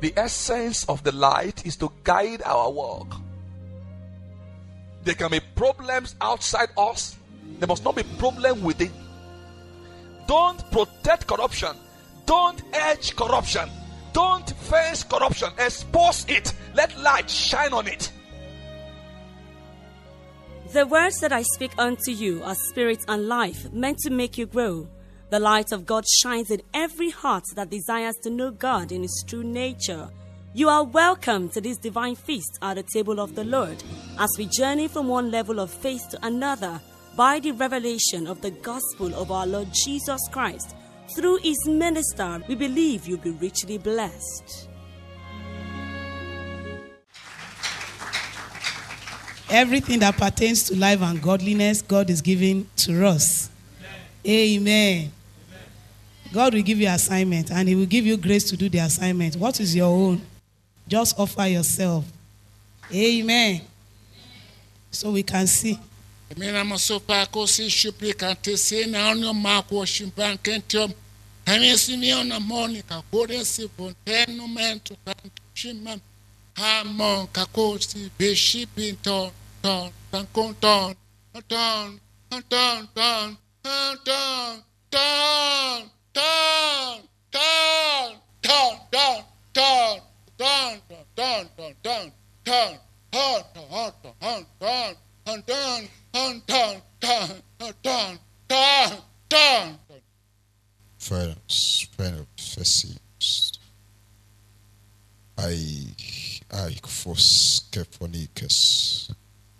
The essence of the light is to guide our walk. There can be problems outside us. There must not be problem within. Don't protect corruption. Don't edge corruption. Don't fence corruption. Expose it. Let light shine on it. The words that I speak unto you are spirit and life, meant to make you grow. The light of God shines in every heart that desires to know God in His true nature. You are welcome to this divine feast at the table of the Lord as we journey from one level of faith to another by the revelation of the gospel of our Lord Jesus Christ. Through His minister, we believe you'll be richly blessed. Everything that pertains to life and godliness, God is giving to us. Amen. God will give you assignment and He will give you grace to do the assignment. What is your own? Just offer yourself. Amen. So we can see. First, I force Keponicus,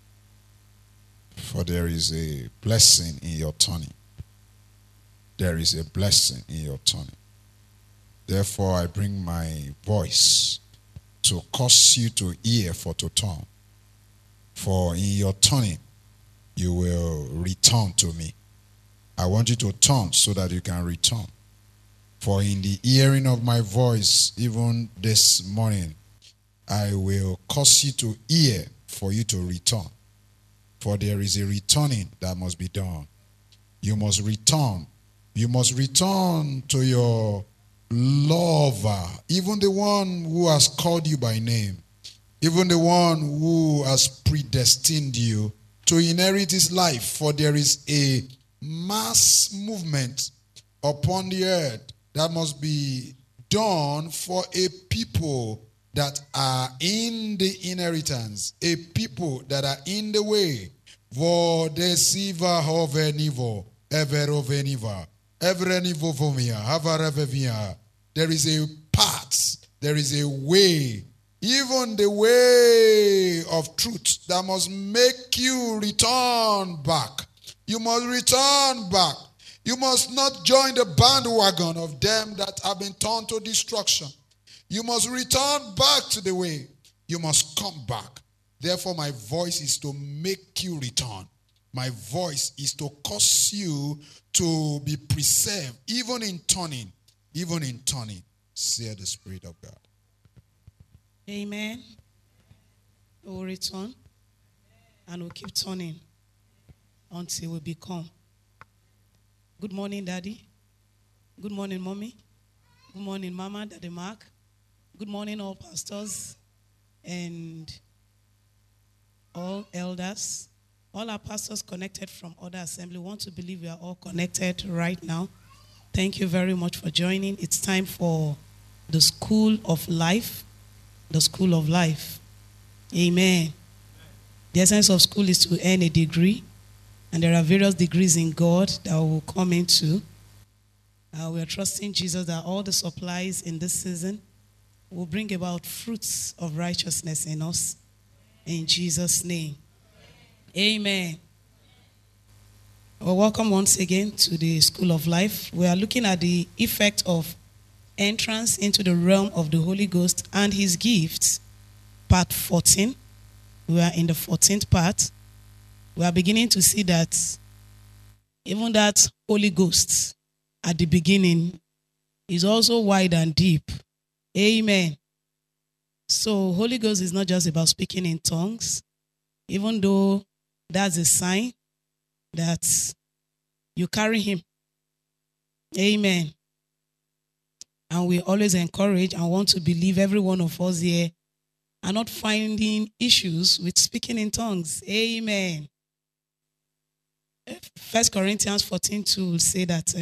for there is a blessing in your turning. There is a blessing in your turning. Therefore, I bring my voice to cause you to hear for to turn. For in your turning, you will return to me. I want you to turn so that you can return. For in the hearing of my voice, even this morning, I will cause you to hear for you to return. For there is a returning that must be done. You must return. You must return to your lover, even the one who has called you by name, even the one who has predestined you to inherit his life. For there is a mass movement upon the earth that must be done for a people that are in the inheritance, a people that are in the way. Vodesiva hovenivo, everoveniva, everenivo vomia, havarevevia. There is a path, there is a way, even the way of truth that must make you return back. You must return back. You must not join the bandwagon of them that have been turned to destruction. You must return back to the way. You must come back. Therefore, my voice is to make you return. My voice is to cause you to be preserved, even in turning. Even in turning, say the Spirit of God. Amen. We will return and we'll keep turning until we become. Good morning, Daddy. Good morning, Mommy. Good morning, Mama, Daddy Mark. Good morning, all pastors and all elders. All our pastors connected from other assembly. Want to believe we are all connected right now. Thank you very much for joining. It's time for the School of Life. The School of Life. Amen. The essence of school is to earn a degree. And there are various degrees in God that we will come into. We are trusting Jesus that all the supplies in this season will bring about fruits of righteousness in us. In Jesus' name. Amen. Well, welcome once again to the School of Life. We are looking at the effect of entrance into the realm of the Holy Ghost and His gifts, part 14. We are in the 14th part. We are beginning to see that even that Holy Ghost at the beginning is also wide and deep. Amen. So Holy Ghost is not just about speaking in tongues, even though that's a sign that you carry Him. Amen. And we always encourage and want to believe every one of us here are not finding issues with speaking in tongues. Amen. 1 Corinthians 14:2 will say that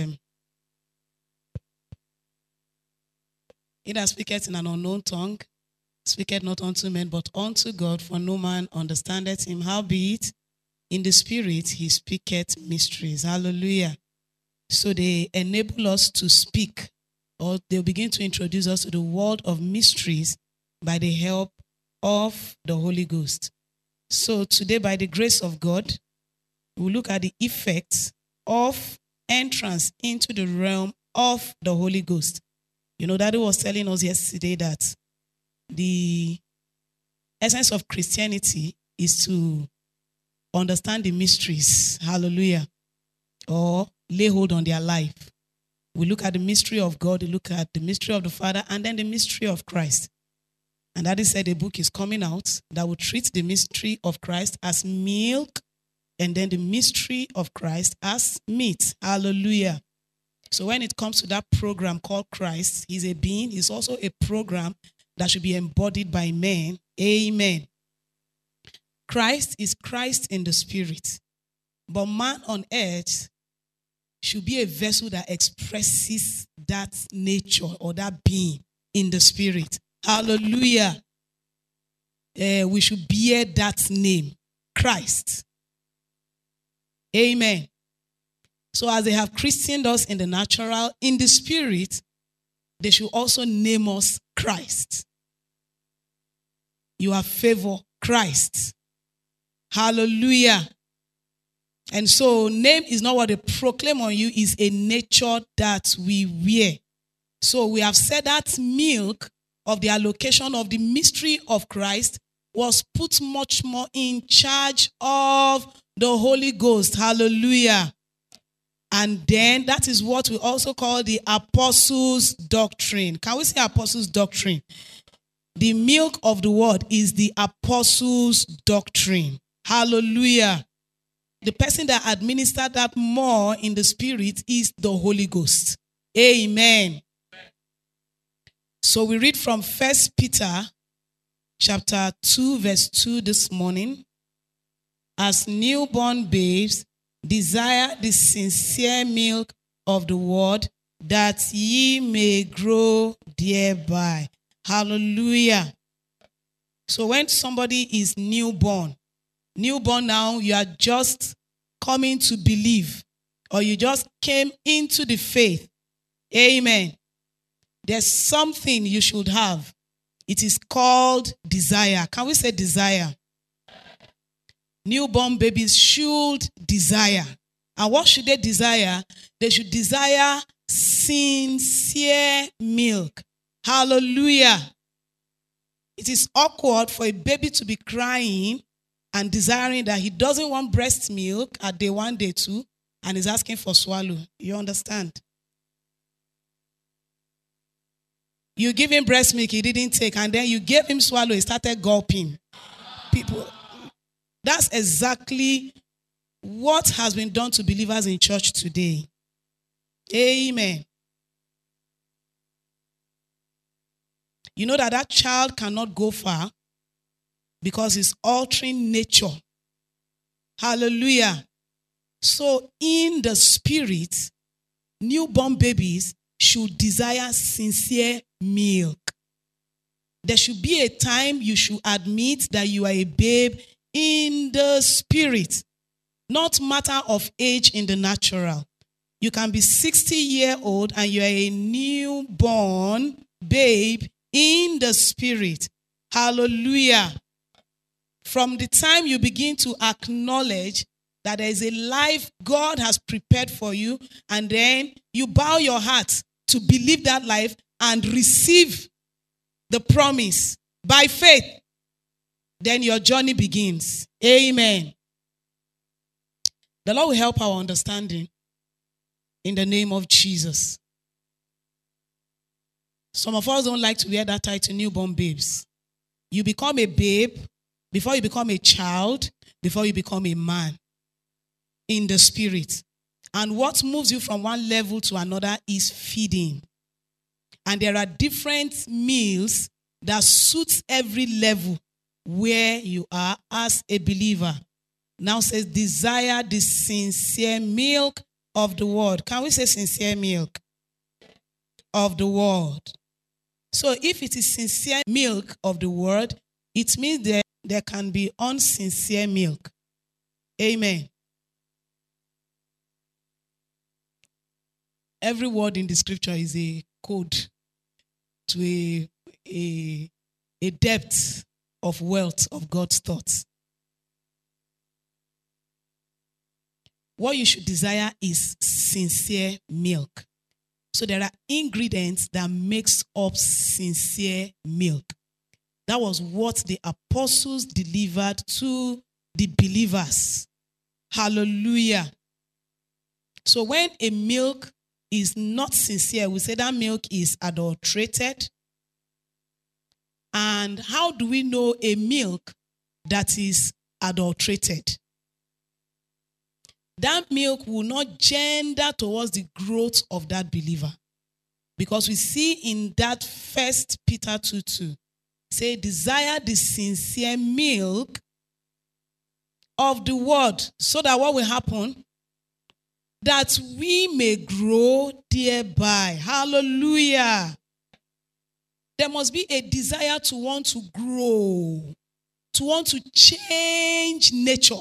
he that speaketh in an unknown tongue speaketh not unto men, but unto God, for no man understandeth him. Howbeit, in the spirit he speaketh mysteries. Hallelujah. So they enable us to speak, or they'll begin to introduce us to the world of mysteries by the help of the Holy Ghost. So today, by the grace of God, we'll look at the effects of entrance into the realm of the Holy Ghost. You know, Daddy was telling us yesterday that the essence of Christianity is to understand the mysteries. Hallelujah. Or lay hold on their life. We look at the mystery of God, we look at the mystery of the Father, and then the mystery of Christ. And Daddy said a book is coming out that will treat the mystery of Christ as milk, and then the mystery of Christ as meat. Hallelujah. So when it comes to that program called Christ, he's a being, he's also a program that should be embodied by men. Amen. Christ is Christ in the spirit. But man on earth should be a vessel that expresses that nature or that being in the spirit. Hallelujah. We should bear that name, Christ. Amen. So as they have christened us in the natural, in the spirit, they should also name us Christ. You have favor, Christ. Hallelujah. And so name is not what they proclaim on you, is a nature that we wear. So we have said that milk of the allocation of the mystery of Christ was put much more in charge of the Holy Ghost. Hallelujah. And then that is what we also call the apostles' doctrine. Can we say apostles' doctrine? The milk of the word is the apostles' doctrine. Hallelujah. The person that administered that more in the spirit is the Holy Ghost. Amen. So we read from 1 Peter chapter 2 verse 2 this morning. As newborn babes, desire the sincere milk of the word, that ye may grow thereby. Hallelujah. So when somebody is newborn now, you are just coming to believe, or you just came into the faith. Amen. There's something you should have. It is called desire. Can we say desire? Newborn babies should desire. And what should they desire? They should desire sincere milk. Hallelujah. It is awkward for a baby to be crying and desiring that he doesn't want breast milk at day 1, day 2, and is asking for swallow. You understand? You give him breast milk, he didn't take, and then you gave him swallow, he started gulping. People, that's exactly what has been done to believers in church today. Amen. You know that child cannot go far because it's altering nature. Hallelujah. So in the spirit, newborn babies should desire sincere milk. There should be a time you should admit that you are a babe in the spirit, not matter of age in the natural. You can be 60-year-old and you are a newborn babe in the spirit. Hallelujah. From the time you begin to acknowledge that there is a life God has prepared for you, and then you bow your heart to believe that life and receive the promise by faith, then your journey begins. Amen. The Lord will help our understanding in the name of Jesus. Some of us don't like to wear that title, newborn babes. You become a babe before you become a child, before you become a man in the spirit. And what moves you from one level to another is feeding. And there are different meals that suits every level where you are as a believer. Now says, desire the sincere milk of the word. Can we say sincere milk of the word? So if it is sincere milk of the word, it means that there can be unsincere milk. Amen. Every word in the scripture is a code to a depth of wealth of God's thoughts. What you should desire is sincere milk. So there are ingredients that makes up sincere milk. That was what the apostles delivered to the believers. Hallelujah. So when a milk is not sincere, we say that milk is adulterated. And how do we know a milk that is adulterated? That milk will not gender towards the growth of that believer. Because we see in that 1 Peter 2:2, say, desire the sincere milk of the word, so that what will happen? That we may grow thereby. Hallelujah. There must be a desire to want to grow, to want to change nature.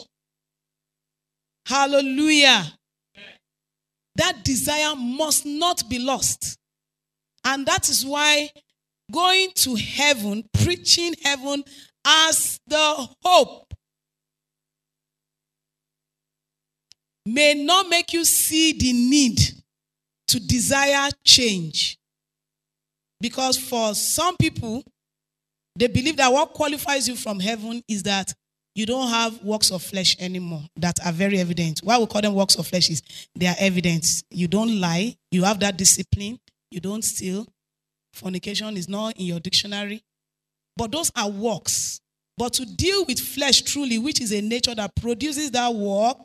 Hallelujah. That desire must not be lost. And that is why going to heaven, preaching heaven as the hope, may not make you see the need to desire change. Because for some people, they believe that what qualifies you from heaven is that you don't have works of flesh anymore that are very evident. Why we call them works of flesh is they are evident. You don't lie. You have that discipline. You don't steal. Fornication is not in your dictionary. But those are works. But to deal with flesh truly, which is a nature that produces that work,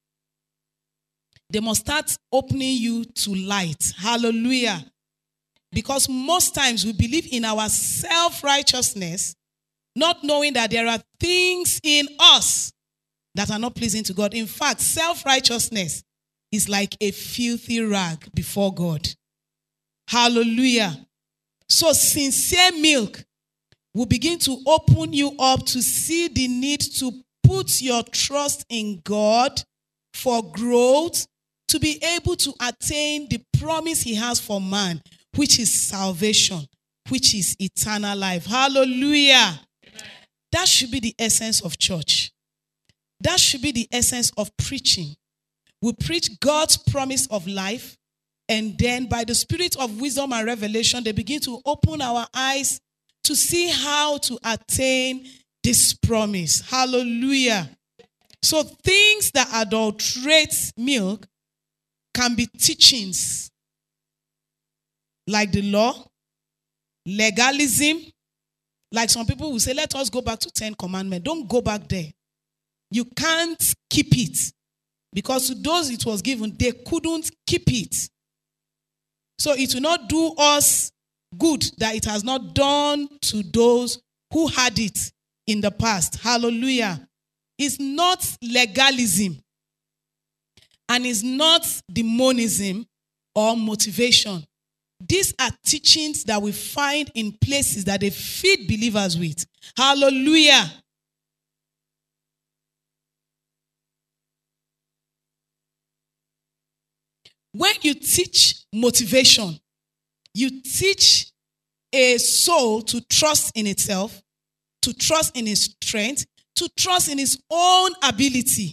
they must start opening you to light. Hallelujah. Because most times we believe in our self-righteousness, not knowing that there are things in us that are not pleasing to God. In fact, self-righteousness is like a filthy rag before God. Hallelujah. So sincere milk will begin to open you up to see the need to put your trust in God for growth, to be able to attain the promise he has for man, which is salvation, which is eternal life. Hallelujah. That should be the essence of church. That should be the essence of preaching. We preach God's promise of life, and then by the spirit of wisdom and revelation, they begin to open our eyes to see how to attain this promise. Hallelujah. So things that adulterate milk can be teachings like the law, legalism. Like some people will say, let us go back to 10 commandments. Don't go back there. You can't keep it. Because to those it was given, they couldn't keep it. So it will not do us good that it has not done to those who had it in the past. Hallelujah. It's not legalism. And it's not demonism or motivation. These are teachings that we find in places that they feed believers with. Hallelujah. When you teach motivation, you teach a soul to trust in itself, to trust in its strength, to trust in its own ability.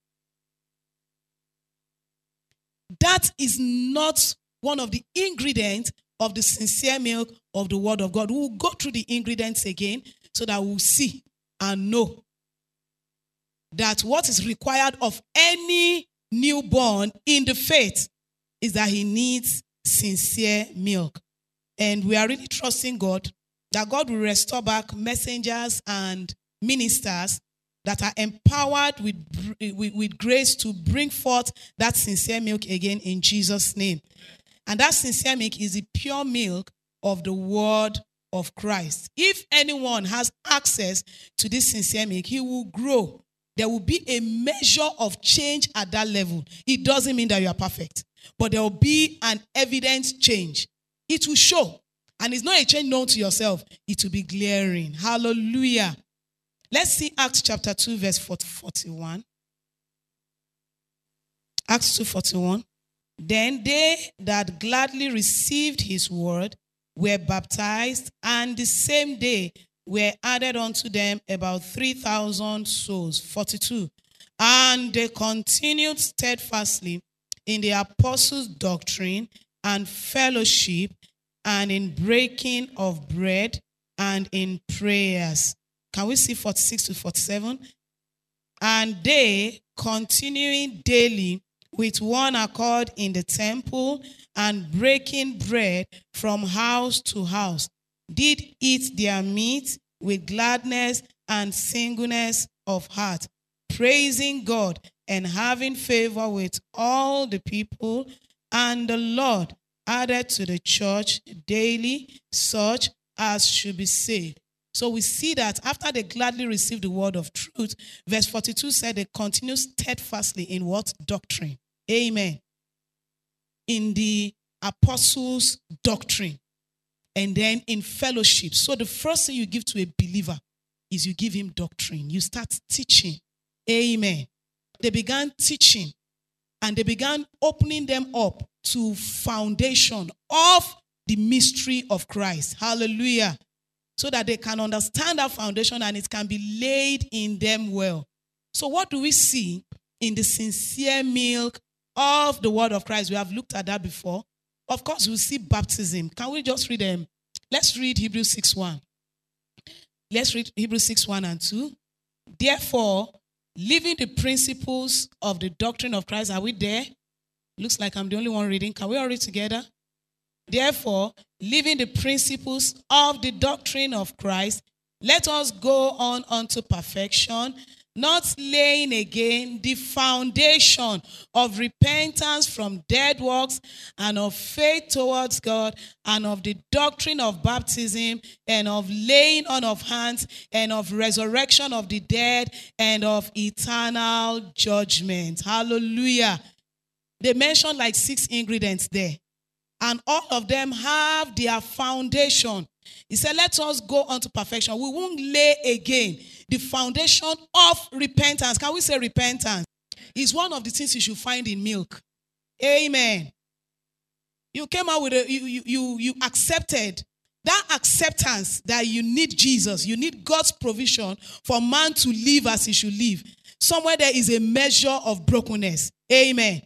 That is not one of the ingredients of the sincere milk of the word of God. We will go through the ingredients again so that we'll see and know that what is required of any newborn in the faith is that he needs sincere milk. And we are really trusting God that God will restore back messengers and ministers that are empowered with grace to bring forth that sincere milk again in Jesus' name. And that sincere milk is the pure milk of the word of Christ. If anyone has access to this sincere milk, he will grow. There will be a measure of change at that level. It doesn't mean that you are perfect, but there will be an evident change. It will show. And it's not a change known to yourself. It will be glaring. Hallelujah. Let's see Acts chapter 2, verse 41. Acts 2:41. Then they that gladly received his word were baptized, and the same day were added unto them about 3,000 souls. 42. And they continued steadfastly in the apostles' doctrine and fellowship, and in breaking of bread, and in prayers. Can we see 46 to 47? And they, continuing daily with one accord in the temple, and breaking bread from house to house, did eat their meat with gladness and singleness of heart, praising God and having favor with all the people. And the Lord added to the church daily such as should be saved. So we see that after they gladly received the word of truth, verse 42 said they continue steadfastly in what? Doctrine. Amen. In the apostles' doctrine. And then in fellowship. So the first thing you give to a believer is you give him doctrine. You start teaching. Amen. They began teaching, and they began opening them up to foundation of the mystery of Christ. Hallelujah. So that they can understand that foundation and it can be laid in them well. So what do we see in the sincere milk of the word of Christ? We have looked at that before. Of course, we see baptism. Can we just read them? Let's read Hebrews 6:1. Let's read Hebrews 6:1 and 2. Therefore, leaving the principles of the doctrine of Christ, are we there? Looks like I'm the only one reading. Can we all read together? Therefore, leaving the principles of the doctrine of Christ, let us go on unto perfection, not laying again the foundation of repentance from dead works and of faith towards God and of the doctrine of baptism and of laying on of hands and of resurrection of the dead and of eternal judgment. Hallelujah. They mentioned like 6 ingredients there. And all of them have their foundation. He said, let us go on to perfection. We won't lay again the foundation of repentance. Can we say repentance? It's one of the things you should find in milk. Amen. You came out with you accepted that acceptance that you need Jesus. You need God's provision for man to live as he should live. Somewhere there is a measure of brokenness. Amen.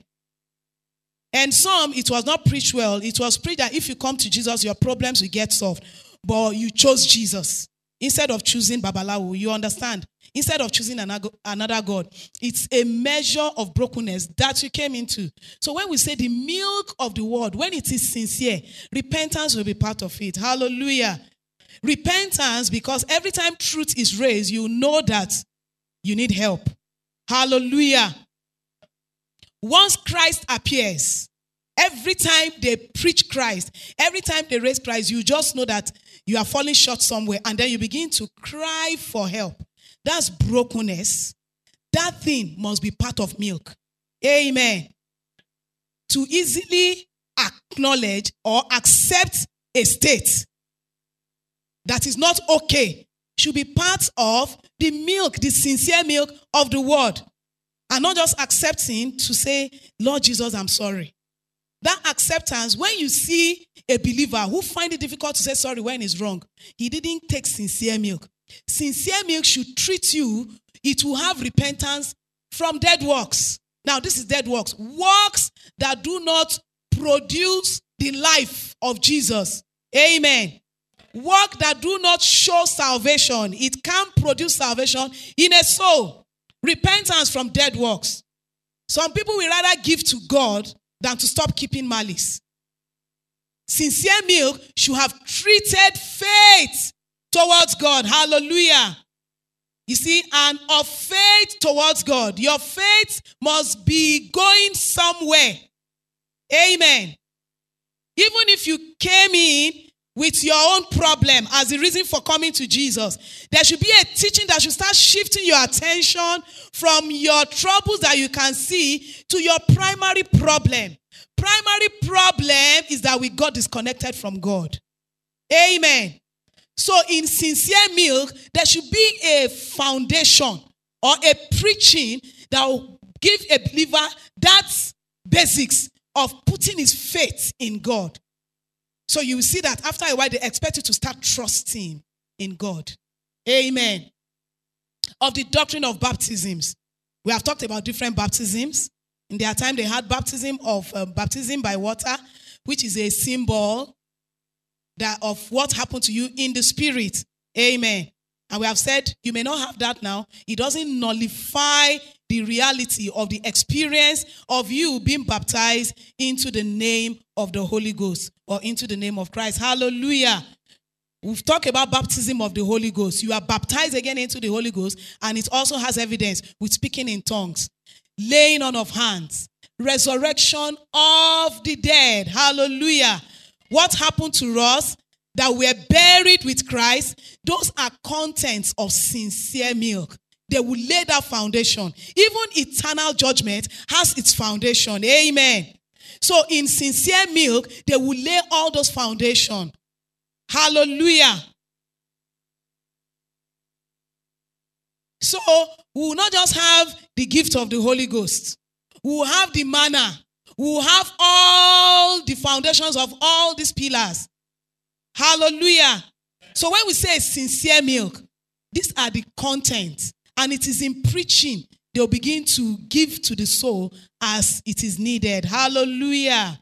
And some, it was not preached well. It was preached that if you come to Jesus, your problems will get solved. But you chose Jesus instead of choosing Babalawo. You understand? Instead of choosing another God. It's a measure of brokenness that you came into. So when we say the milk of the word, when it is sincere, repentance will be part of it. Hallelujah. Repentance, because every time truth is raised, you know that you need help. Hallelujah. Once Christ appears, every time they preach Christ, every time they raise Christ, you just know that you are falling short somewhere, and then you begin to cry for help. That's brokenness. That thing must be part of milk. Amen. To easily acknowledge or accept a state that is not okay should be part of the milk, the sincere milk of the word. And not just accepting to say, Lord Jesus, I'm sorry. That acceptance, when you see a believer who finds it difficult to say sorry when he's wrong, he didn't take sincere milk. Sincere milk should treat you, it will have repentance from dead works. Now, this is dead works. Works that do not produce the life of Jesus. Amen. Work that do not show salvation. It can't produce salvation in a soul. Repentance from dead works. Some people will rather give to God than to stop keeping malice. Sincere milk should have treated faith towards God. Hallelujah. You see, and of faith towards God. Your faith must be going somewhere. Amen. Even if you came in with your own problem as the reason for coming to Jesus. There should be a teaching that should start shifting your attention from your troubles that you can see to your primary problem. Primary problem is that we got disconnected from God. Amen. So in sincere milk, there should be a foundation or a preaching that will give a believer that basics of putting his faith in God. So you will see that after a while, they expect you to start trusting in God. Amen. Of the doctrine of baptisms. We have talked about different baptisms. In their time, they had baptism by water, which is a symbol of what happened to you in the spirit. Amen. And we have said, you may not have that now. It doesn't nullify the reality of the experience of you being baptized into the name of the Holy Ghost or into the name of Christ. Hallelujah. We've talked about baptism of the Holy Ghost. You are baptized again into the Holy Ghost, and it also has evidence with speaking in tongues, laying on of hands, resurrection of the dead. Hallelujah. What happened to us? That we're buried with Christ. Those are contents of sincere milk. They will lay that foundation. Even eternal judgment has its foundation. Amen. So in sincere milk, they will lay all those foundations. Hallelujah. So we will not just have the gift of the Holy Ghost. We will have the manna. We will have all the foundations of all these pillars. Hallelujah. So when we say sincere milk, these are the contents. And it is in preaching they'll begin to give to the soul as it is needed. Hallelujah.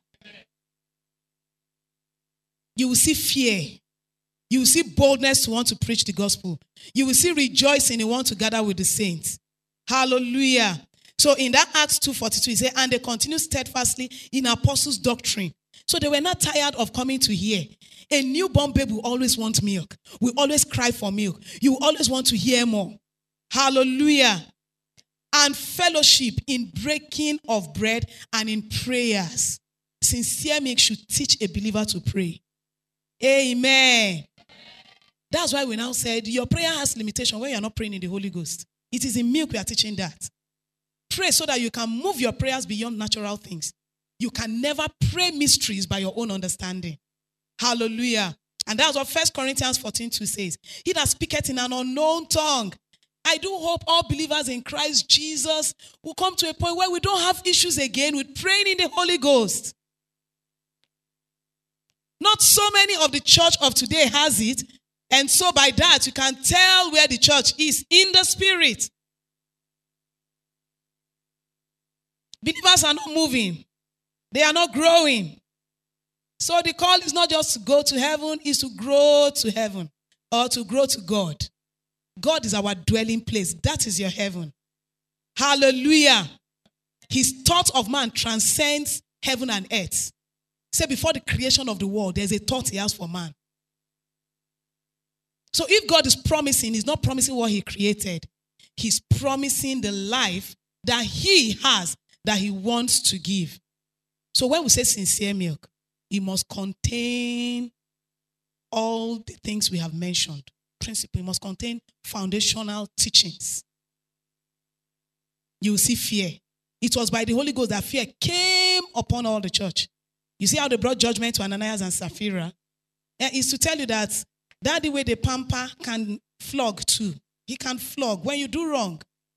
You will see fear. You will see boldness to want to preach the gospel. You will see rejoicing and want to gather with the saints. Hallelujah. So in that Acts 2:42, he said, and they continued steadfastly in apostles' doctrine. So they were not tired of coming to hear. A newborn baby will always want milk. We always cry for milk. You will always want to hear more. Hallelujah. And fellowship in breaking of bread and in prayers. Sincere milk should teach a believer to pray. Amen. That's why we now said your prayer has limitation when you're not praying in the Holy Ghost. It is in milk we are teaching that. Pray so that you can move your prayers beyond natural things. You can never pray mysteries by your own understanding. Hallelujah. And that's what 1 Corinthians 14:2 says. He that speaketh in an unknown tongue. I do hope all believers in Christ Jesus will come to a point where we don't have issues again with praying in the Holy Ghost. Not so many of the church of today has it. And so by that, you can tell where the church is in the spirit. Believers are not moving. They are not growing. So the call is not just to go to heaven, it's to grow to heaven or to grow to God. God is our dwelling place. That is your heaven. Hallelujah. His thought of man transcends heaven and earth. Say before the creation of the world, there's a thought he has for man. So if God is promising, he's not promising what he created. He's promising the life that he has, that he wants to give. So when we say sincere milk, it must contain all the things we have mentioned. Principle, it must contain foundational teachings. You will see fear. It was by the Holy Ghost that fear came upon all the church. You see how they brought judgment to Ananias and Sapphira? It's to tell you that the way the pamper can flog too. He can flog when you do wrong.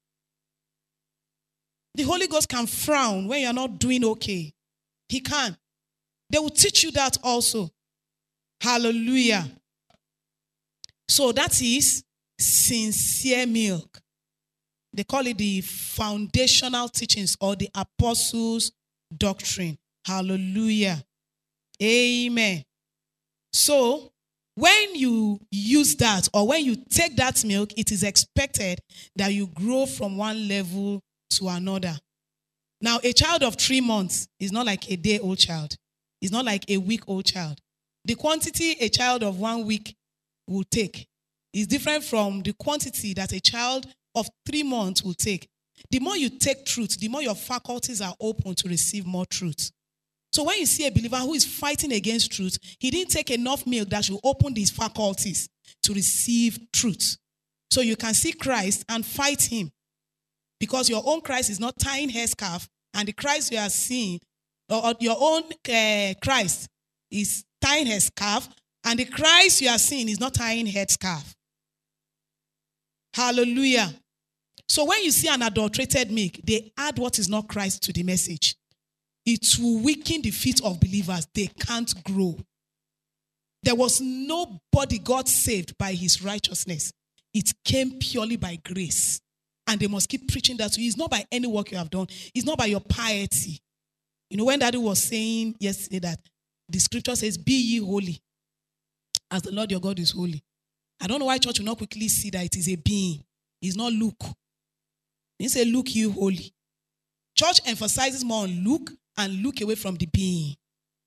The Holy Ghost can frown when you're not doing okay. He can. They will teach you that also. Hallelujah. So that is sincere milk. They call it the foundational teachings or the apostles' doctrine. Hallelujah. Amen. So when you use that or when you take that milk, it is expected that you grow from one level to another. Now, a child of 3 months is not like a day-old child. It's not like a week-old child. The quantity a child of 1 week will take is different from the quantity that a child of 3 months will take. The more you take truth, the more your faculties are open to receive more truth. So when you see a believer who is fighting against truth, he didn't take enough milk that should open his faculties to receive truth. So you can see Christ and fight him. Because your own Christ is not tying headscarf, and the Christ you are seeing, or your own Christ is tying headscarf, and the Christ you are seeing is not tying headscarf. Hallelujah. So when you see an adulterated milk, they add what is not Christ to the message. It will weaken the feet of believers. They can't grow. There was nobody God saved by his righteousness. It came purely by grace. And they must keep preaching that to you. It's not by any work you have done. It's not by your piety. You know, when Daddy was saying yesterday that the scripture says, be ye holy, as the Lord your God is holy. I don't know why church will not quickly see that it is a being. It's not look. They say, look you holy. Church emphasizes more on look and look away from the being.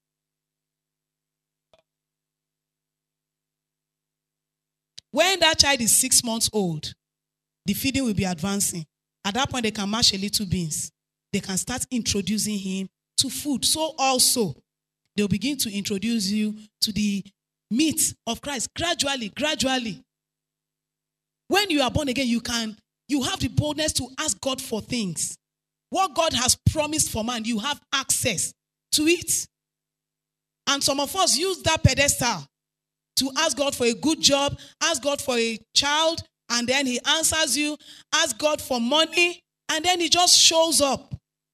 When that child is 6 months old, the feeding will be advancing. At that point, they can mash a little beans. They can start introducing him to food. So also, they'll begin to introduce you to the meat of Christ gradually. When you are born again, you have the boldness to ask God for things. What God has promised for man, you have access to it. And some of us use that pedestal to ask God for a good job, ask God for a child, and then he answers you, ask God for money, and then he just shows up.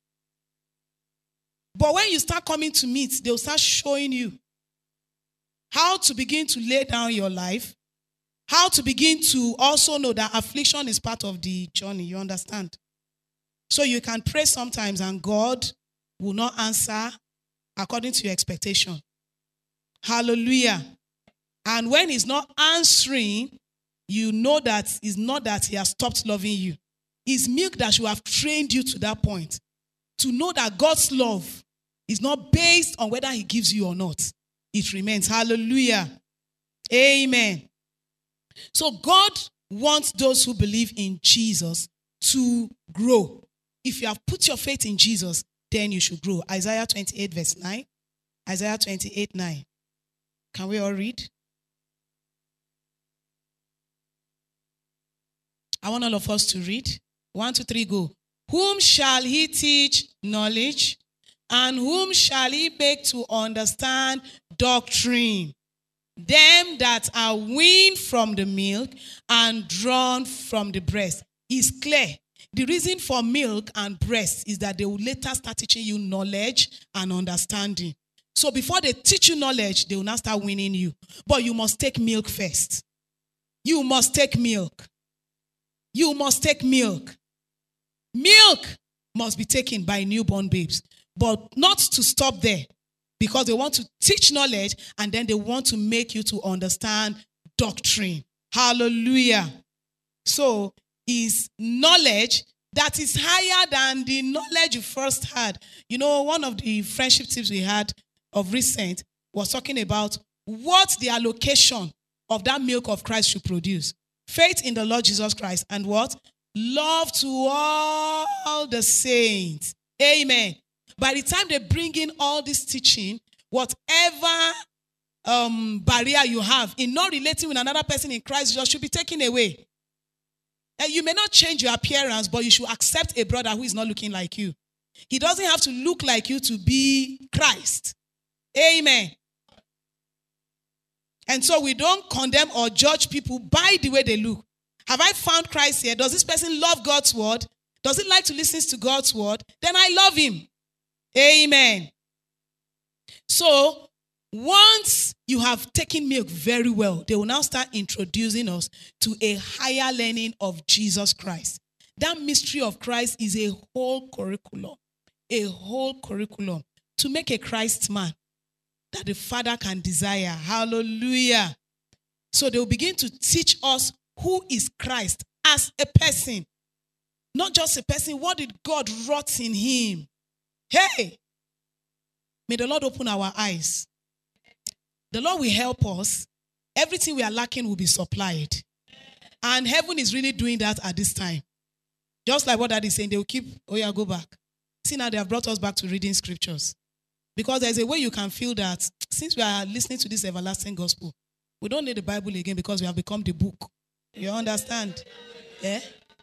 But when you start coming to meet, they'll start showing you how to begin to lay down your life, how to begin to also know that affliction is part of the journey, you understand? So you can pray sometimes and God will not answer according to your expectation. Hallelujah. And when he's not answering, you know that it's not that he has stopped loving you. It's milk that should have trained you to that point. To know that God's love is not based on whether he gives you or not. It remains. Hallelujah. Amen. So God wants those who believe in Jesus to grow. If you have put your faith in Jesus, then you should grow. Isaiah 28 verse 9. Isaiah 28 9. Can we all read? I want all of us to read. 1, 2, 3, go. Whom shall he teach knowledge? And whom shall he make to understand doctrine? Them that are weaned from the milk and drawn from the breast. Is clear. The reason for milk and breast is that they will later start teaching you knowledge and understanding. So before they teach you knowledge, they will now start weaning you. But you must take milk first. You must take milk. You must take milk. Milk must be taken by newborn babes. But not to stop there. Because they want to teach knowledge and then they want to make you to understand doctrine. Hallelujah. So, is knowledge that is higher than the knowledge you first had. You know, one of the friendship tips we had of recent was talking about what the allocation of that milk of Christ should produce. Faith in the Lord Jesus Christ and what? Love to all the saints. Amen. By the time they bring in all this teaching, whatever barrier you have in not relating with another person in Christ Jesus should be taken away. And you may not change your appearance, but you should accept a brother who is not looking like you. He doesn't have to look like you to be Christ. Amen. And so we don't condemn or judge people by the way they look. Have I found Christ here? Does this person love God's word? Does he like to listen to God's word? Then I love him. Amen. So, once you have taken milk very well, they will now start introducing us to a higher learning of Jesus Christ. That mystery of Christ is a whole curriculum. A whole curriculum to make a Christ man that the Father can desire. Hallelujah. So they will begin to teach us who is Christ as a person. Not just a person, what did God wrought in him? Hey, may the Lord open our eyes. The Lord will help us. Everything we are lacking will be supplied. And heaven is really doing that at this time. Just like what Daddy is saying, they will keep, oh yeah, go back. See now they have brought us back to reading scriptures. Because there's a way you can feel that since we are listening to this everlasting gospel, we don't need the Bible again because we have become the book. You understand? Yeah?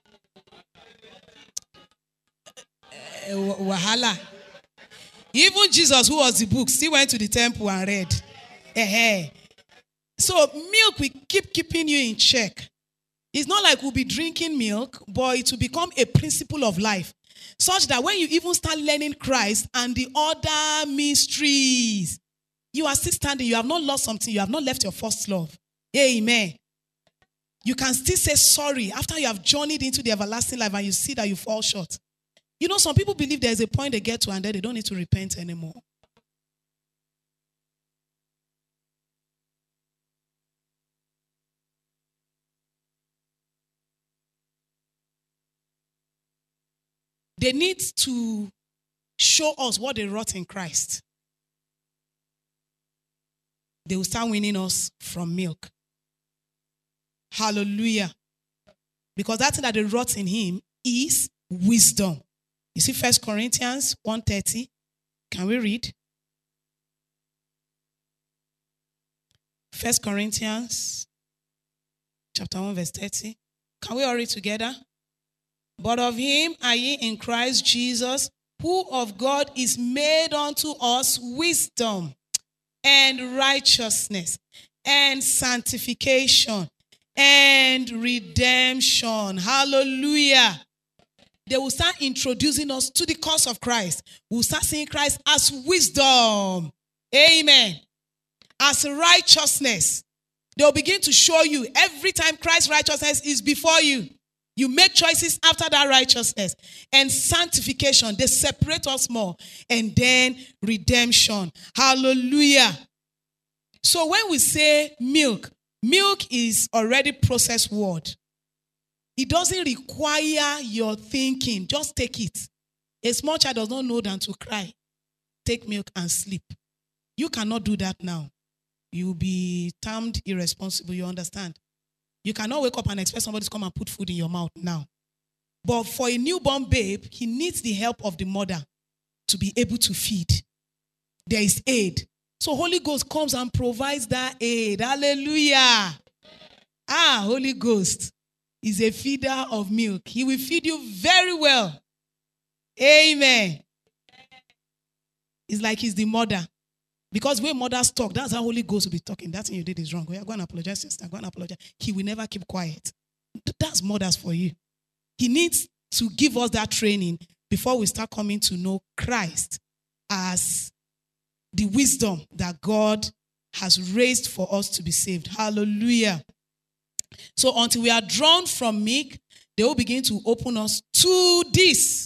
Wahala. Even Jesus, who was the book, still went to the temple and read. So milk will keep keeping you in check. It's not like we'll be drinking milk, but it will become a principle of life. Such that when you even start learning Christ and the other mysteries, you are still standing. You have not lost something. You have not left your first love. Amen. You can still say sorry after you have journeyed into the everlasting life and you see that you fall short. You know, some people believe there's a point they get to and then they don't need to repent anymore. They need to show us what they wrought in Christ. They will start winning us from milk. Hallelujah. Because that thing that they wrought in him is wisdom. You see 1 Corinthians 1:30. Can we read? 1 Corinthians chapter 1 verse 30. Can we all read together? But of him are ye in Christ Jesus, who of God is made unto us wisdom and righteousness and sanctification and redemption. Hallelujah. They will start introducing us to the cause of Christ. We'll start seeing Christ as wisdom. Amen. As righteousness. They'll begin to show you every time Christ's righteousness is before you. You make choices after that righteousness. And sanctification, they separate us more. And then redemption. Hallelujah. So when we say milk, milk is already processed word. It doesn't require your thinking. Just take it. A small child does not know than to cry. Take milk and sleep. You cannot do that now. You'll be termed irresponsible, you understand? You cannot wake up and expect somebody to come and put food in your mouth now. But for a newborn babe, he needs the help of the mother to be able to feed. There is aid. So Holy Ghost comes and provides that aid. Hallelujah. Holy Ghost is a feeder of milk. He will feed you very well. Amen. It's like he's the mother. Because when mothers talk, that's how Holy Ghost will be talking. That thing you did is wrong. Go and apologize, sister. Go and apologize. He will never keep quiet. That's mothers for you. He needs to give us that training before we start coming to know Christ as the wisdom that God has raised for us to be saved. Hallelujah. So until we are drawn from milk, they will begin to open us to this.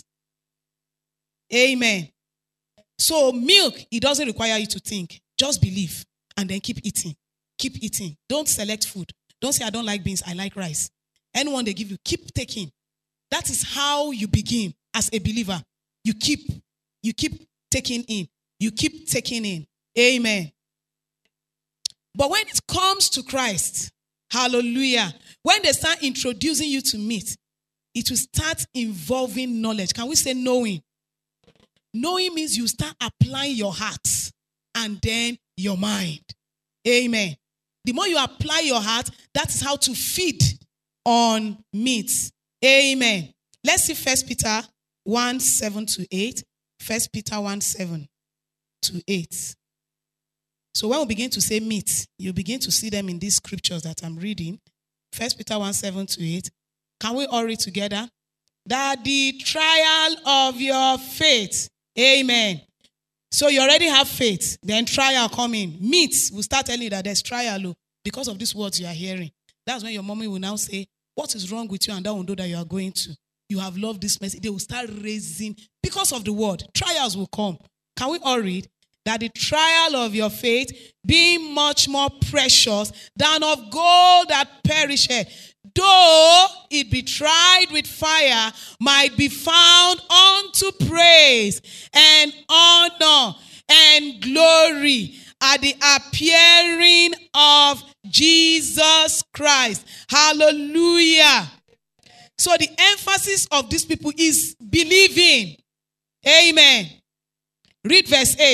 Amen. So milk, it doesn't require you to think. Just believe and then keep eating. Keep eating. Don't select food. Don't say, I don't like beans, I like rice. Anyone they give you, keep taking. That is how you begin as a believer. You keep taking in. You keep taking in. Amen. But when it comes to Christ, hallelujah, when they start introducing you to meat, it will start involving knowledge. Can we say knowing? Knowing means you start applying your heart and then your mind. Amen. The more you apply your heart, that is how to feed on meat. Amen. Let's see 1 Peter 1:7-8. 1 Peter 1:7-8. So when we begin to say meat, you begin to see them in these scriptures that I'm reading. 1 Peter 1:7-8. Can we all read together? That the trial of your faith. Amen. So you already have faith. Then trial coming. Meat will start telling you that there's trial because of these words you are hearing. That's when your mommy will now say, what is wrong with you? And that will know that you are going to. You have loved this message. They will start raising because of the word. Trials will come. Can we all read? That the trial of your faith, being much more precious than of gold that perisheth, though it be tried with fire, might be found unto praise and honor and glory at the appearing of Jesus Christ. Hallelujah. So the emphasis of these people is believing. Amen. Read verse 8.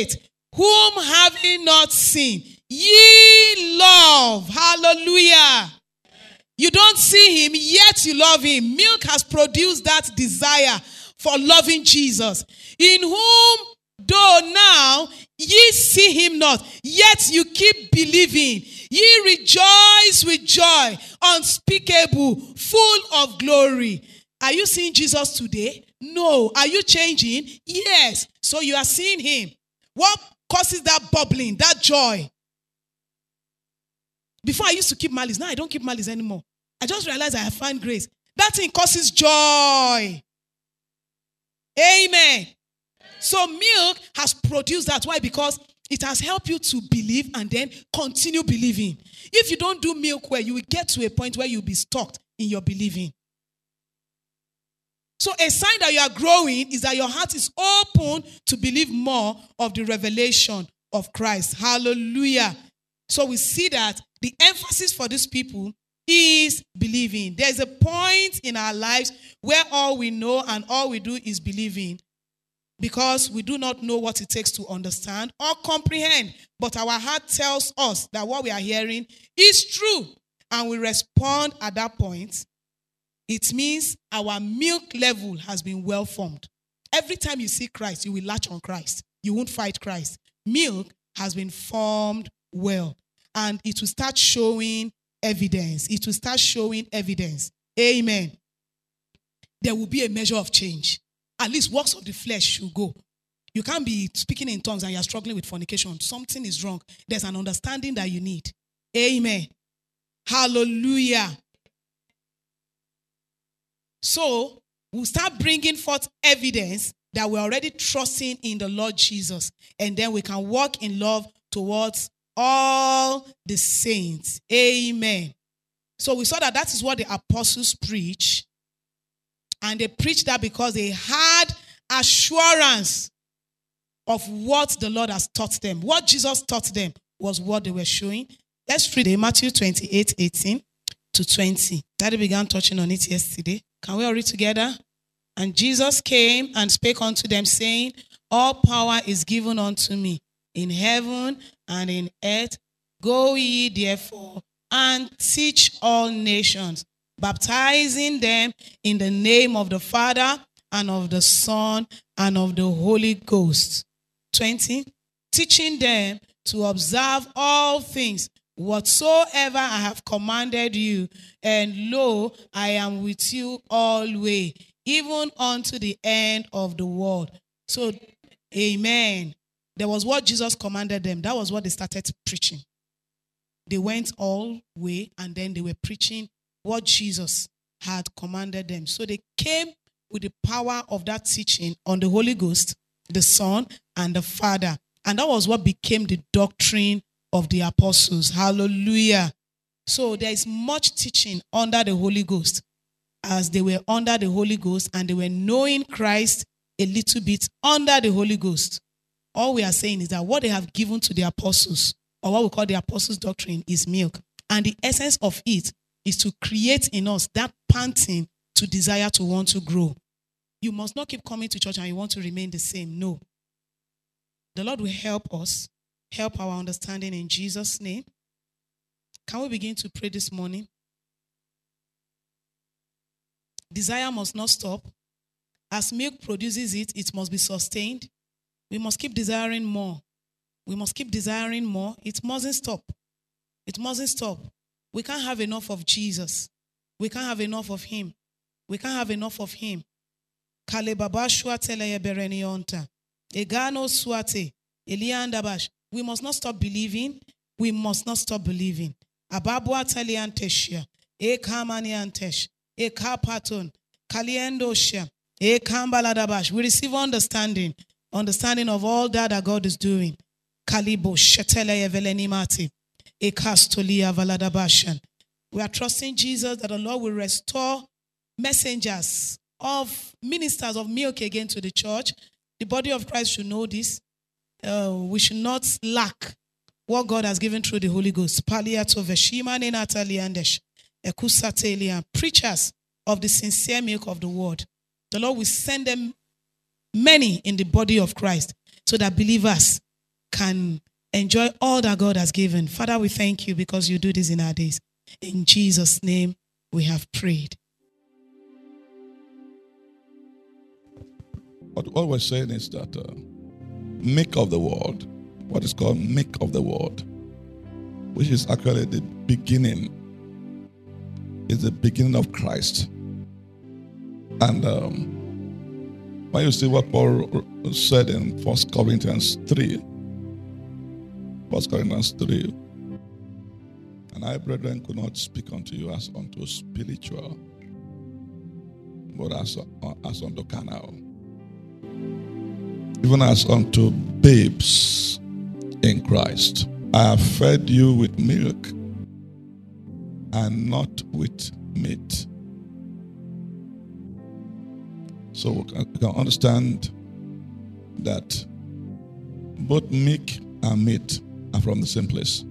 whom having not seen, ye love. Hallelujah. You don't see him, yet you love him. Milk has produced that desire for loving Jesus. In whom, though now ye see him not, yet you keep believing. Ye rejoice with joy unspeakable, full of glory. Are you seeing Jesus today? No. Are you changing? Yes. So you are seeing him. What causes that bubbling, that joy? Before I used to keep malice. Now I don't keep malice anymore. I just realized I have found grace. That thing causes joy. Amen. So milk has produced that. Why? Because it has helped you to believe and then continue believing. If you don't do milk well, you will get to a point where you'll be stuck in your believing. So a sign that you are growing is that your heart is open to believe more of the revelation of Christ. Hallelujah. So we see that the emphasis for these people is believing. There's a point in our lives where all we know and all we do is believing, because we do not know what it takes to understand or comprehend. But our heart tells us that what we are hearing is true, and we respond at that point. It means our milk level has been well formed. Every time you see Christ, you will latch on Christ. You won't fight Christ. Milk has been formed well, and it will start showing evidence. It will start showing evidence. Amen. There will be a measure of change. At least works of the flesh should go. You can't be speaking in tongues and you're struggling with fornication. Something is wrong. There's an understanding that you need. Amen. Hallelujah. So, we'll start bringing forth evidence that we're already trusting in the Lord Jesus. And then we can walk in love towards all the saints. Amen. So we saw that is what the apostles preach. And they preached that because they had assurance of what the Lord has taught them. What Jesus taught them was what they were showing. Let's read Matthew 28, 18 to 20. Daddy began touching on it yesterday. Can we all read together? And Jesus came and spake unto them, saying, all power is given unto me in heaven and in earth. Go ye therefore and teach all nations, baptizing them in the name of the Father and of the Son and of the Holy Ghost. 20. Teaching them to observe all things whatsoever I have commanded you. And lo, I am with you always, even unto the end of the world. So, amen. There was what Jesus commanded them. That was what they started preaching. They went all way and then they were preaching what Jesus had commanded them. So they came with the power of that teaching on the Holy Ghost, the Son, and the Father. And that was what became the doctrine of the apostles. Hallelujah. So there is much teaching under the Holy Ghost, as they were under the Holy Ghost and they were knowing Christ a little bit under the Holy Ghost. All we are saying is that what they have given to the apostles, or what we call the apostles' doctrine, is milk. And the essence of it is to create in us that panting to desire to want to grow. You must not keep coming to church and you want to remain the same. No. The Lord will help us, help our understanding in Jesus' name. Can we begin to pray this morning? Desire must not stop. As milk produces it, it must be sustained. We must keep desiring more. We must keep desiring more. It mustn't stop. It mustn't stop. We can't have enough of Jesus. We can't have enough of him. We can't have enough of him. We must not stop believing. We must not stop believing. We receive understanding of all that God is doing. We are trusting Jesus that the Lord will restore messengers of ministers of milk again to the church. The body of Christ should know this. We should not lack what God has given through the Holy Ghost. Preachers of the sincere milk of the word. The Lord will send them many in the body of Christ so that believers can enjoy all that God has given. Father, we thank you because you do this in our days. In Jesus' name, we have prayed. What we're saying is that milk of the world, what is called milk of the world, which is actually the beginning, is the beginning of Christ. And when you see what Paul said in 1 Corinthians 3, and I, brethren, could not speak unto you as unto spiritual, but as unto carnal, even as unto babes in Christ. I have fed you with milk and not with meat. So we can understand that both milk and meat are from the same place.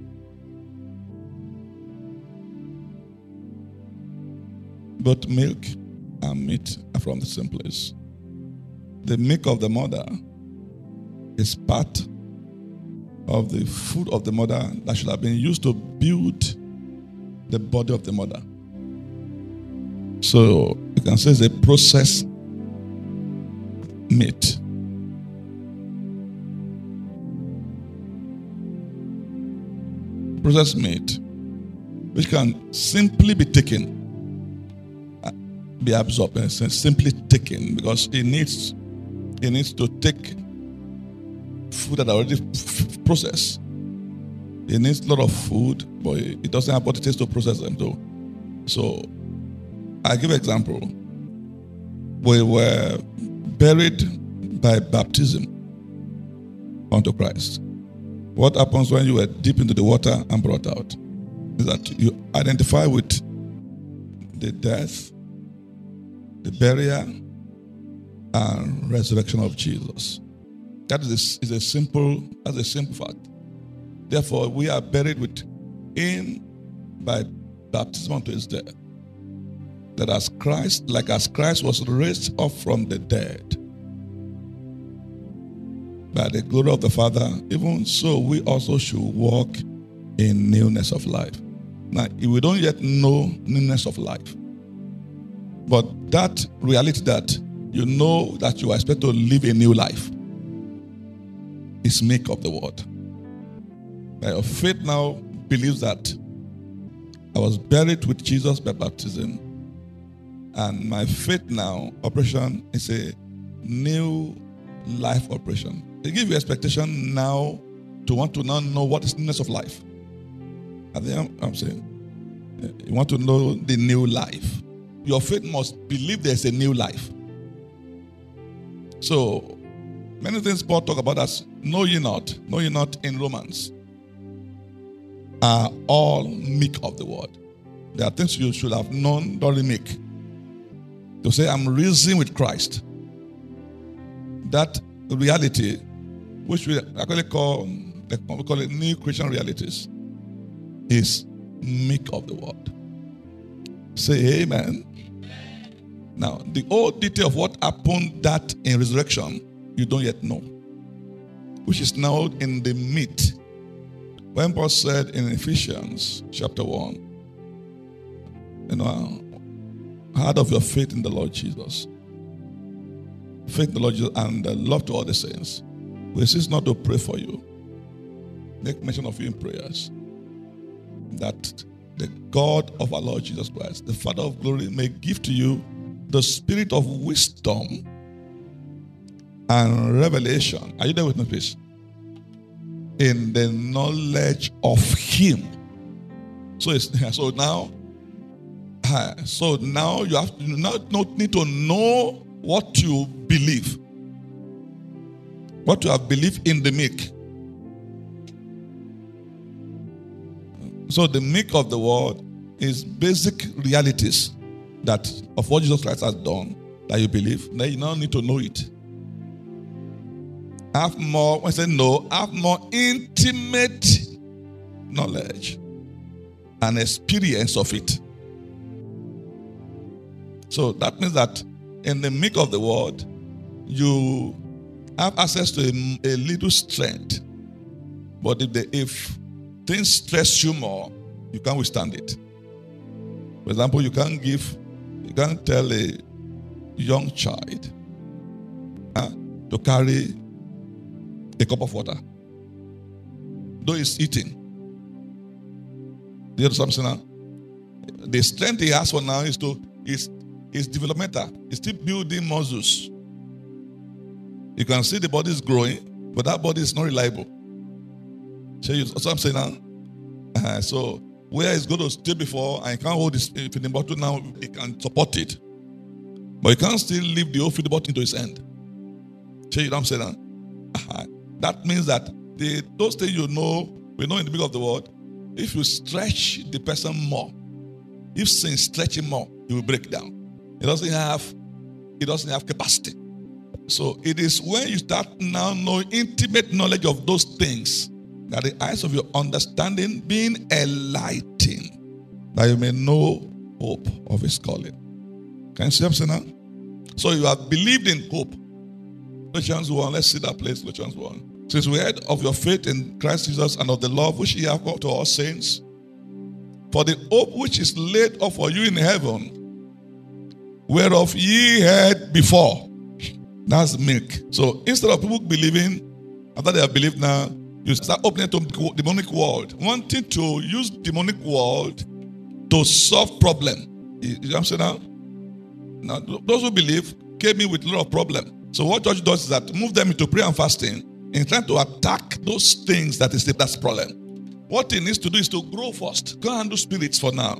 Both milk and meat are from the same place. The milk of the mother is part of the food of the mother that should have been used to build the body of the mother. So you can say it's a processed meat. Processed meat, which can simply be taken, be absorbed, and simply taken, because it needs to take food that are already processed. It needs a lot of food, but it doesn't have what it takes to process them though. So I give an example. We were buried by baptism unto Christ. What happens when you were deep into the water and brought out is that you identify with the death, the burial, and resurrection of Jesus. That is a simple fact. Therefore, we are buried with him by baptism unto his death. That as Christ was raised up from the dead by the glory of the Father, even so we also should walk in newness of life. Now, we don't yet know newness of life, but that reality that you know that you are expected to live a new life is milk of the word. Your faith now believes that I was buried with Jesus by baptism, and my faith now operation is a new life operation. They give you expectation now to want to now know what is newness of life. I think I'm saying you want to know the new life. Your faith must believe there's a new life. So many things Paul talk about as know ye not in Romans are all milk of the word. There are things you should have known during milk. To say I'm risen with Christ. That reality, which we actually call it new Christian realities, is milk of the word. Say amen. Now, the whole detail of what happened that in resurrection, you don't yet know, which is now in the meat. When Paul said in Ephesians chapter 1, heart of your faith in the Lord Jesus. Faith in the Lord Jesus and love to all the saints. We cease not to pray for you. Make mention of you in prayers. That the God of our Lord Jesus Christ, the Father of glory, may give to you the spirit of wisdom and revelation. Are you there with me, please? In the knowledge of Him. So now you have not need to know what you believe. What you have believed in the milk. So the milk of the word is basic realities that of what Jesus Christ has done that you believe. Now you now need to know it. Have more intimate knowledge and experience of it. So that means that in the milk of the word, you have access to a little strength But if things stress you more, you can't withstand it. For example, you can't tell a young child to carry a cup of water, though he's eating. Do you understand something now? The strength he has for now is developmental. He's still building muscles. You can see the body is growing, but that body is not reliable. So you know what I'm saying now? So where it's going to stay before, and you can't hold this feeding bottle now, he can support it. But you can't still leave the whole feeding bottle into his hand. So you know what I'm saying now? That means that those things we know in the beginning of the world, if you stretch the person more, if sin stretch him more, he will break down. He doesn't have capacity. So it is when you start now knowing intimate knowledge of those things that the eyes of your understanding being enlightened, that you may know hope of his calling. Can you see what I'm saying now? So you have believed in hope. Colossians 1, let's see that place, Colossians 1. Since we heard of your faith in Christ Jesus and of the love which he hath got to all saints, for the hope which is laid up for you in heaven, whereof ye heard before. That's milk. So instead of people believing, after they have believed now, you start opening to the demonic world, wanting to use demonic world to solve problem. You know what I'm saying now? Now, those who believe came in with a lot of problem. So what church does is that move them into prayer and fasting and trying to attack those things that's the problem. What he needs to do is to grow first. Go and handle spirits for now.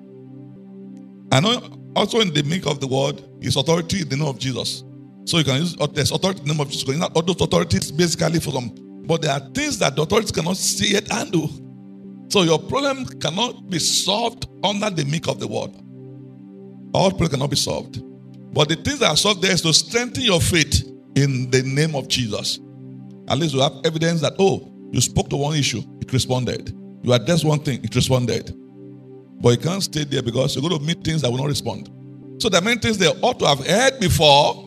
I know also in the milk of the word is authority in the name of Jesus. So you can use there's authority in the name of Jesus. All those authorities basically for some. But there are things that the authorities cannot see yet handle. So your problem cannot be solved under the milk of the word. All problem cannot be solved. But the things that are solved there is to strengthen your faith in the name of Jesus. At least you have evidence that, you spoke to one issue, it responded. You addressed one thing, it responded. But you can't stay there because you're going to meet things that will not respond. So there are many things they ought to have heard before.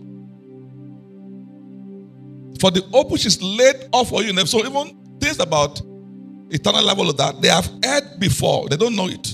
For the hope which is laid off for you. So even things about eternal level of that, they have heard before. They don't know it.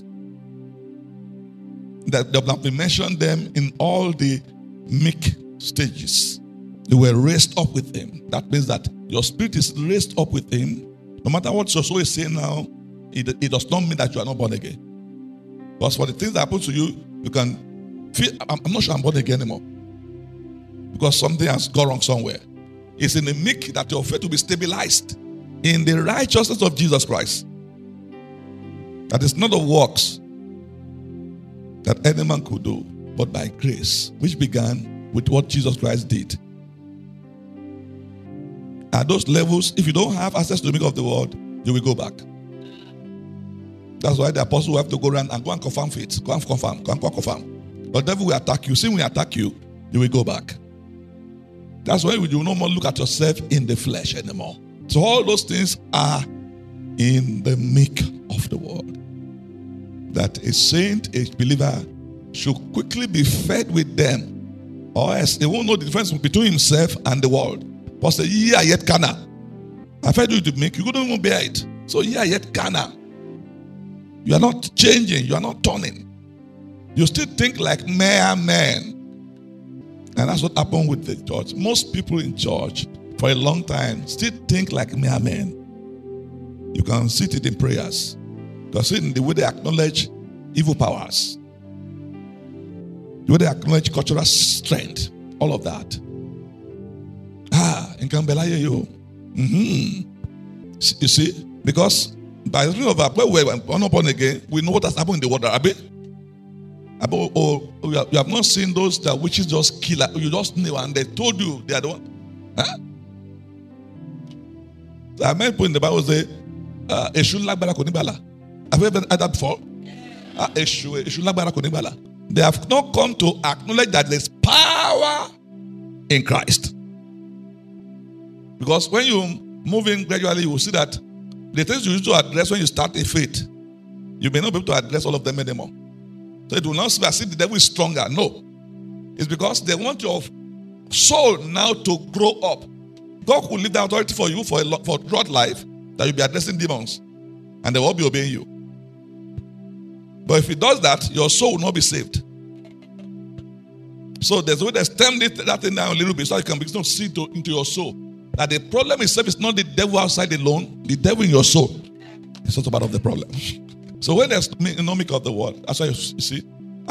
That they have mentioned them in all the meek stages. They were raised up with him. That means that your spirit is raised up with him. No matter what your soul is saying now, it does not mean that you are not born again. Because for the things that happen to you, you can feel, I'm not sure I'm born again anymore. Because something has gone wrong somewhere. It's in the meek that your faith will be stabilized in the righteousness of Jesus Christ. That is not of works that any man could do, but by grace, which began with what Jesus Christ did. At those levels, if you don't have access to the milk of the world, you will go back. That's why the apostle will have to go around and go and confirm faith. Go and confirm. The devil will attack you. See, when he attack you, you will go back. That's why you will no more look at yourself in the flesh anymore. So all those things are in the milk of the world. That a saint, a believer, should quickly be fed with them, or else he won't know the difference between himself and the world. But say, ye are yet carnal. I fed you to make, you couldn't even bear it. So ye are yet carnal. You are not changing, you are not turning. You still think like mere men. And that's what happened with the church. Most people in church for a long time still think like mere men. You can see it in prayers. You can see it in the way they acknowledge evil powers. The way they acknowledge cultural strength. All of that. In Kambela, you. You see? Because by the reason of that, when we were born again, we know what has happened in the world. You have not seen those that witches just kill. You just knew and they told you they are the one. I meant put in the Bible say, Eshu lagbara konibala. Have you ever heard that before? Eshu lagbara konibala. They have not come to acknowledge that there is power in Christ. Because when you move in gradually, you will see that the things you used to address when you start a faith, you may not be able to address all of them anymore. So it will not be as if the devil is stronger. No. It's because they want your soul now to grow up. God will leave the authority for you for throughout life. that you'll be addressing demons and they will all be obeying you. But if he does that, your soul will not be saved. So there's a way to stem that thing down a little bit so you can begin to see into your soul. That the problem itself is not the devil outside alone, the devil in your soul is also part of the problem. So when there's no make of the word, that's why you see, I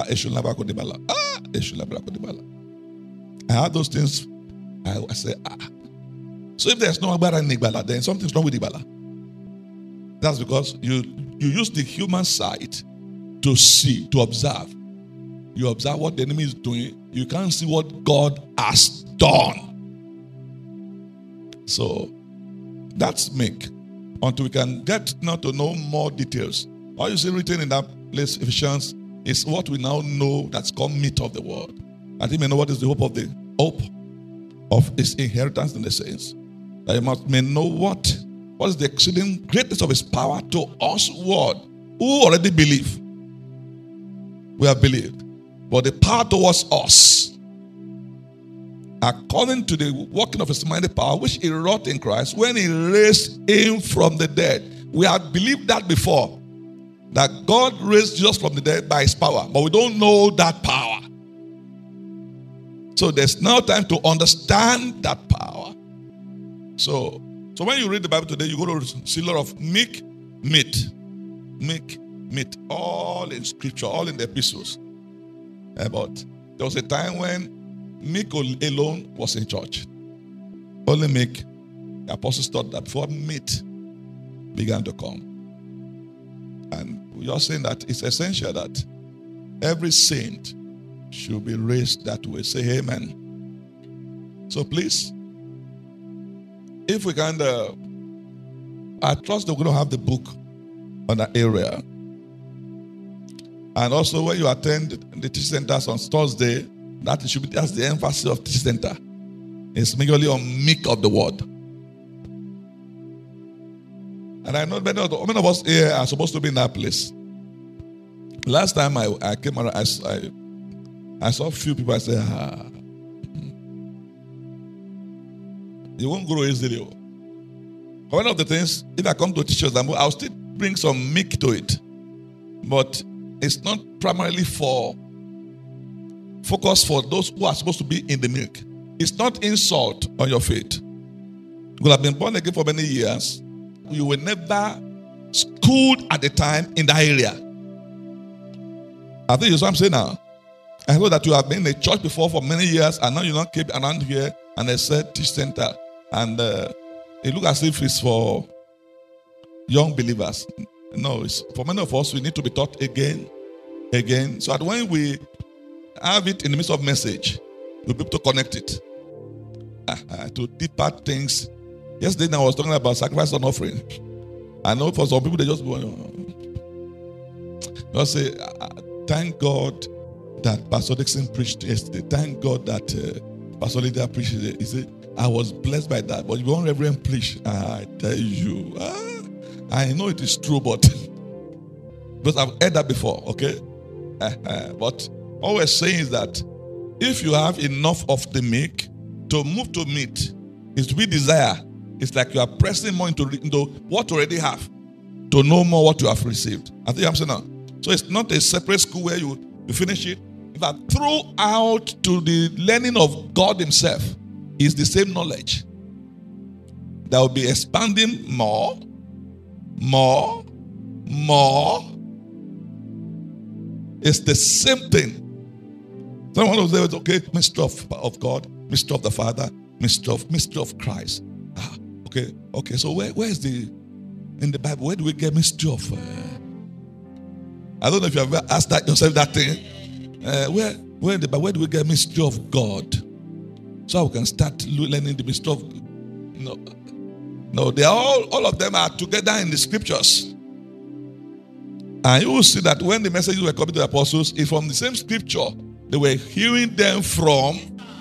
had those things, I say, So if there's no Agbara in Igbala, then something's wrong with Igbala. That's because you use the human side to see, to observe. You observe what the enemy is doing. You can't see what God has done. So that's make. Until we can get now to know more details. All you see written in that place, Ephesians, is what we now know that's called meat of the world. That he may know what is the hope of his inheritance in the saints. That you may know what is the exceeding greatness of his power to us who already believe. We have believed. But the power towards us, according to the working of his mighty power, which he wrought in Christ when he raised him from the dead. We have believed that before, that God raised Jesus from the dead by his power, but we don't know that power. So there's now time to understand that power. So when you read the Bible today, you go to see a lot of meat, all in scripture, all in the epistles. But there was a time when meat alone was in church. Only meat. The apostles thought that before meat began to come. And we are saying that it's essential that every saint should be raised that way. Say amen. So please, if we can, I trust that we're going to have the book on that area. And also when you attend the teaching centers on Thursday, that's the emphasis of teaching center. It's majorly on meat of the word. And I know many of us here are supposed to be in that place. Last time I came around, I saw a few people. I said, you won't grow easily. One of the things, if I come to teach us, I'll still bring some meat to it. But it's not primarily focus for those who are supposed to be in the milk. It's not insult on your faith. You could have been born again for many years. You were never schooled at the time in that area. I think it's what I'm saying now. I know that you have been in a church before for many years, and now you don't keep around here, and they said teach center. And it looks as if it's for young believers. No, it's for many of us. We need to be taught again. So that when we have it in the midst of message, we'll be able to connect it to deeper things. Yesterday I was talking about sacrifice and offering. I know for some people they just say, thank God that Pastor Dixon preached yesterday. Thank God that Pastor Lydia preached it. He said, I was blessed by that. But you won't Reverend preach. I tell you, I know it is true, but because I've heard that before, okay? But all we're saying is that if you have enough of the milk, to move to meat is to be desire. It's like you are pressing more into what you already have to know more what you have received. I think I'm saying now. So it's not a separate school where you finish it. In fact, throughout to the learning of God himself is the same knowledge. That will be expanding more. It's the same thing. Someone will say, okay, mystery of God, mystery of the Father, mystery of Christ. Okay. So where is in the Bible, where do we get mystery of? I don't know if you have ever asked yourself that thing. Where in the Bible, where do we get mystery of God? So we can start learning the mystery of. No, they are all of them are together in the scriptures. And you will see that when the messages were coming to the apostles, it's from the same scripture they were hearing them from.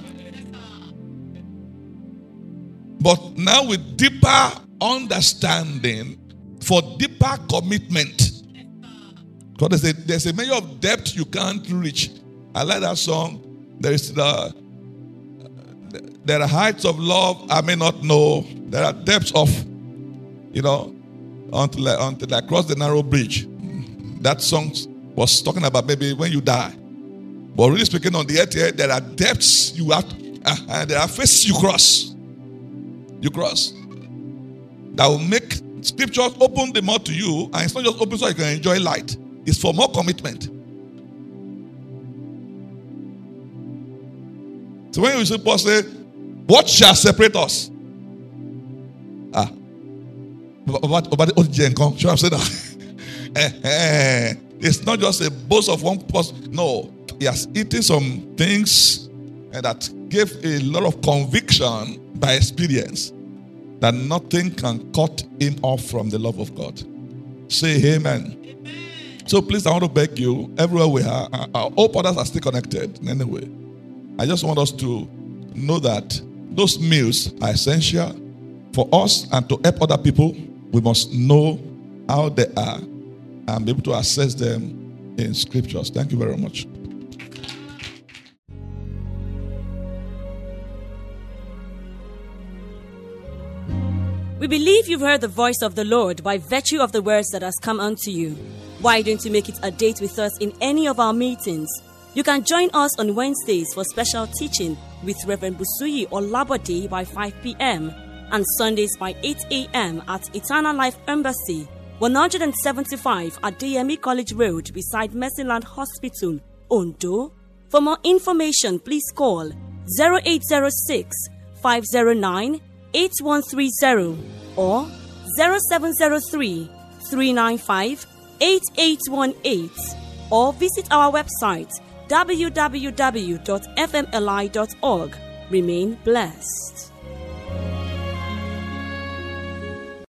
But now with deeper understanding, for deeper commitment. Because there's a measure of depth you can't reach. I like that song. There are heights of love I may not know. There are depths of, until I crossed the narrow bridge. That song was talking about maybe when you die. But really speaking, on the earth here, there are depths you have, and there are faces you cross. You cross. That will make scriptures open the more to you, and it's not just open so you can enjoy light. It's for more commitment. So when you see Paul say, what shall separate us? About the old sure, I've said that. It's not just a boast of one person. No, he has eaten some things that gave a lot of conviction by experience that nothing can cut him off from the love of God. Say amen. So please, I want to beg you, everywhere we are, I hope others are still connected in any way. I just want us to know that those meals are essential for us, and to help other people, we must know how they are and be able to assess them in scriptures. Thank you very much. We believe you've heard the voice of the Lord by virtue of the words that has come unto you. Why don't you make it a date with us in any of our meetings? You can join us on Wednesdays for special teaching with Reverend Busuyi Olabode by 5 p.m. and Sundays by 8 a.m. at Eternal Life Embassy, 175 at DME College Road beside Mercyland Hospital, Ondo. For more information, please call 0806 509 8130 or 0703 395 8818, or visit our website www.fmli.org. Remain blessed.